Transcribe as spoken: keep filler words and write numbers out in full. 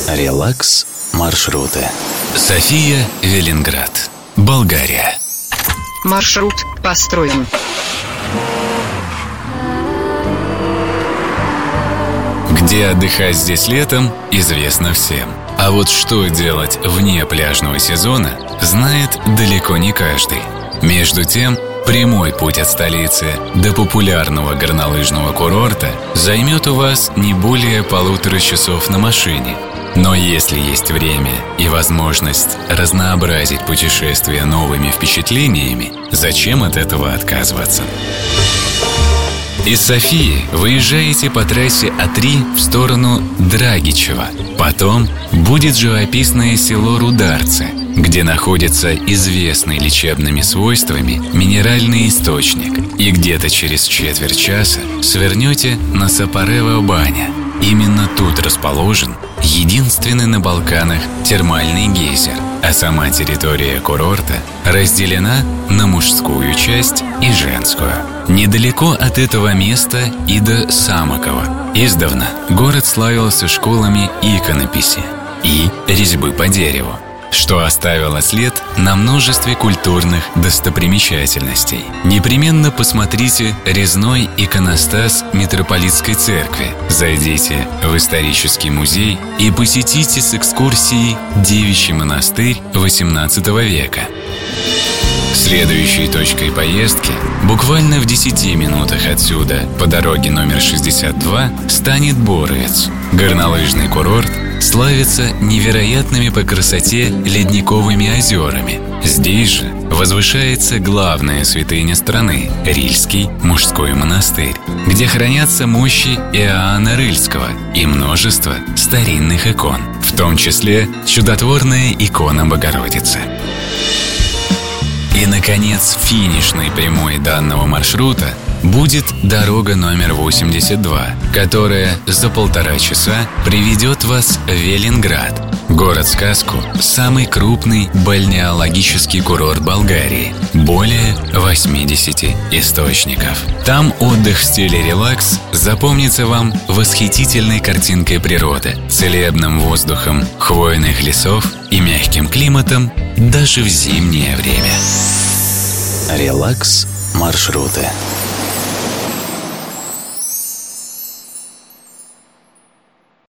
Релакс маршруты. София, Велинград, Болгария. Маршрут построен. Где отдыхать здесь летом, известно всем. А вот что делать вне пляжного сезона, знает далеко не каждый. Между тем, прямой путь от столицы до популярного горнолыжного курорта займет у вас не более полутора часов на машине. Но если есть время и возможность разнообразить путешествие новыми впечатлениями, зачем от этого отказываться? Из Софии выезжаете по трассе А три в сторону Драгичева. Потом будет живописное село Рударцы, где находится известный лечебными свойствами минеральный источник. И где-то через четверть часа свернете на Сапарева баня. Именно тут расположен единственный на Балканах термальный гейзер, а сама территория курорта разделена на мужскую часть и женскую. Недалеко от этого места и до Самокова. Издавна город славился школами иконописи и резьбы по дереву, что оставило след на множестве культурных достопримечательностей. Непременно посмотрите резной иконостас митрополитской церкви, зайдите в исторический музей и посетите с экскурсией Девичий монастырь восемнадцатого века. Следующей точкой поездки, буквально в десяти минутах отсюда, по дороге номер шестьдесят два, станет Боровец. Горнолыжный курорт славится невероятными по красоте ледниковыми озерами. Здесь же возвышается главная святыня страны – Рильский мужской монастырь, где хранятся мощи Иоанна Рыльского и множество старинных икон, в том числе чудотворная икона Богородицы. И, наконец, финишной прямой данного маршрута будет дорога номер восемьдесят два, которая за полтора часа приведет вас в Велинград, город-сказку, самый крупный бальнеологический курорт Болгарии, более восьмидесяти источников. Там отдых в стиле релакс запомнится вам восхитительной картинкой природы, целебным воздухом хвойных лесов и мягким климатом даже в зимнее время. Релакс маршруты.